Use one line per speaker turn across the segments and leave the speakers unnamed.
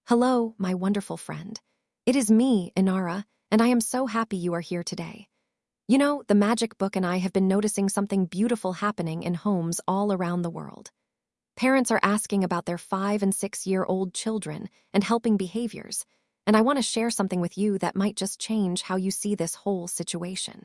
Hello, my wonderful friend. It is me, Inara, and I am so happy you are here today. You know, the Magic Book and I have been noticing something beautiful happening in homes all around the world. Parents are asking about their 5 and 6-year-old children and helping behaviors, and I want to share something with you that might just change how you see this whole situation.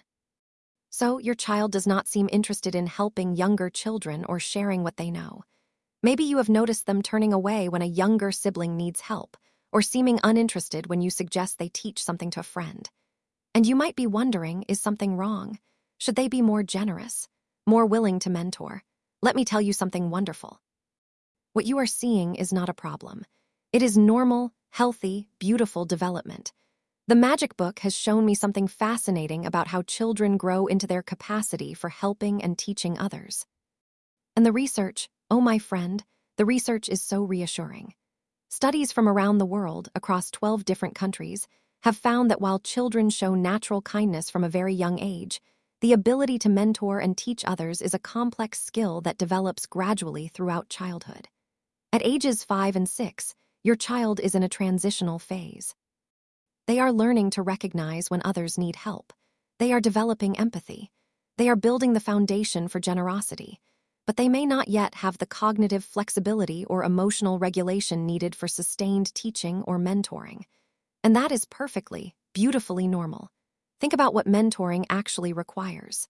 So, your child does not seem interested in helping younger children or sharing what they know. Maybe you have noticed them turning away when a younger sibling needs help, or seeming uninterested when you suggest they teach something to a friend. And you might be wondering, is something wrong? Should they be more generous, more willing to mentor? Let me tell you something wonderful. What you are seeing is not a problem. It is normal, healthy, beautiful development. The Magic Book has shown me something fascinating about how children grow into their capacity for helping and teaching others. And the research, oh my friend, the research is so reassuring. Studies from around the world, across 12 different countries, have found that while children show natural kindness from a very young age, the ability to mentor and teach others is a complex skill that develops gradually throughout childhood. At ages 5 and 6, your child is in a transitional phase. They are learning to recognize when others need help. They are developing empathy. They are building the foundation for generosity. But they may not yet have the cognitive flexibility or emotional regulation needed for sustained teaching or mentoring. And that is perfectly, beautifully normal. Think about what mentoring actually requires.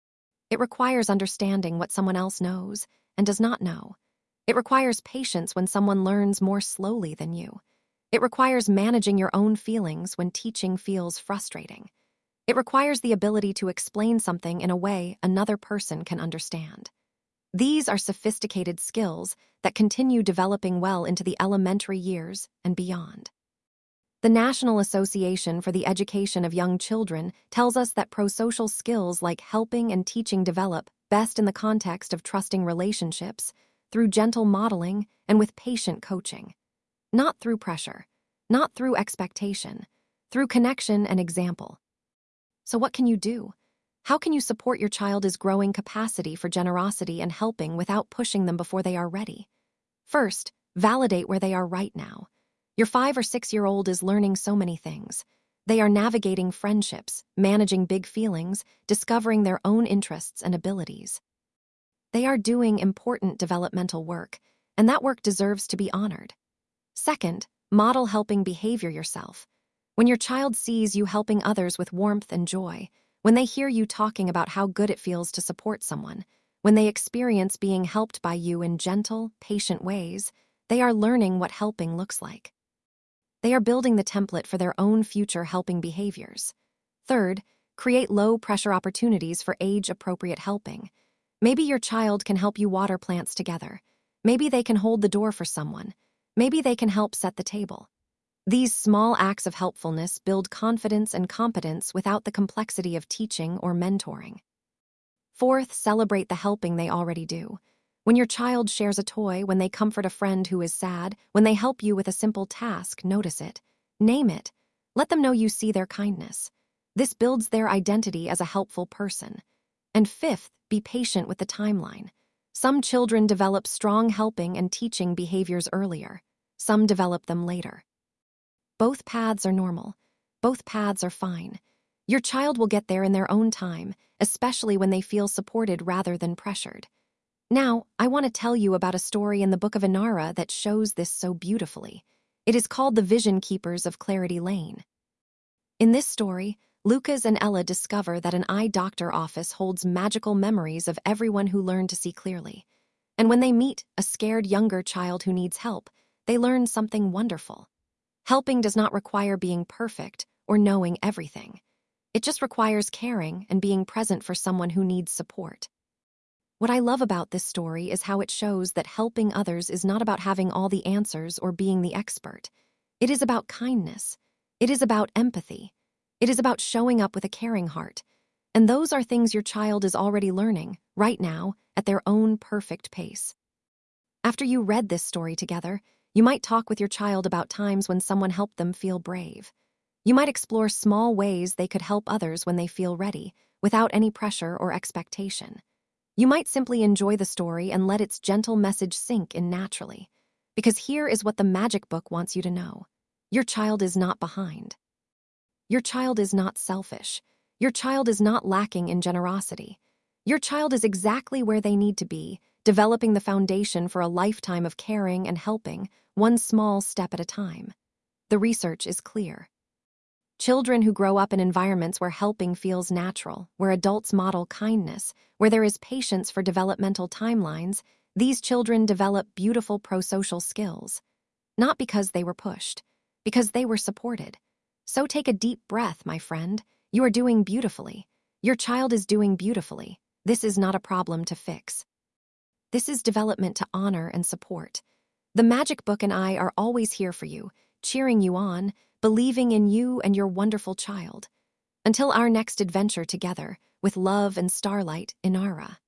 It requires understanding what someone else knows and does not know. It requires patience when someone learns more slowly than you. It requires managing your own feelings when teaching feels frustrating. It requires the ability to explain something in a way another person can understand. These are sophisticated skills that continue developing well into the elementary years and beyond. The National Association for the Education of Young Children tells us that prosocial skills like helping and teaching develop best in the context of trusting relationships, through gentle modeling, and with patient coaching. Not through pressure, not through expectation, through connection and example. So what can you do? How can you support your child's growing capacity for generosity and helping without pushing them before they are ready? First, validate where they are right now. Your 5 or 6-year-old is learning so many things. They are navigating friendships, managing big feelings, discovering their own interests and abilities. They are doing important developmental work, and that work deserves to be honored. Second, model helping behavior yourself. When your child sees you helping others with warmth and joy, when they hear you talking about how good it feels to support someone, when they experience being helped by you in gentle, patient ways, they are learning what helping looks like. They are building the template for their own future helping behaviors. Third, create low-pressure opportunities for age-appropriate helping. Maybe your child can help you water plants together. Maybe they can hold the door for someone. Maybe they can help set the table. These small acts of helpfulness build confidence and competence without the complexity of teaching or mentoring. Fourth, celebrate the helping they already do. When your child shares a toy, when they comfort a friend who is sad, when they help you with a simple task, notice it. Name it. Let them know you see their kindness. This builds their identity as a helpful person. And fifth, be patient with the timeline. Some children develop strong helping and teaching behaviors earlier. Some develop them later. Both paths are normal. Both paths are fine. Your child will get there in their own time, especially when they feel supported rather than pressured. Now, I want to tell you about a story in the Book of Inara that shows this so beautifully. It is called The Vision Keepers of Clarity Lane. In this story, Lucas and Ella discover that an eye doctor office holds magical memories of everyone who learned to see clearly. And when they meet a scared younger child who needs help, they learn something wonderful. Helping does not require being perfect or knowing everything. It just requires caring and being present for someone who needs support. What I love about this story is how it shows that helping others is not about having all the answers or being the expert. It is about kindness. It is about empathy. It is about showing up with a caring heart. And those are things your child is already learning, right now, at their own perfect pace. After you read this story together, you might talk with your child about times when someone helped them feel brave. You might explore small ways they could help others when they feel ready, without any pressure or expectation. You might simply enjoy the story and let its gentle message sink in naturally. Because here is what the magic book wants you to know. Your child is not behind. Your child is not selfish. Your child is not lacking in generosity. Your child is exactly where they need to be, developing the foundation for a lifetime of caring and helping, one small step at a time. The research is clear. Children who grow up in environments where helping feels natural, where adults model kindness, where there is patience for developmental timelines, these children develop beautiful prosocial skills. Not because they were pushed, because they were supported. So take a deep breath, my friend. You are doing beautifully. Your child is doing beautifully. This is not a problem to fix. This is development to honor and support. The Magic Book and I are always here for you, cheering you on, believing in you and your wonderful child. Until our next adventure together, with love and starlight, Inara.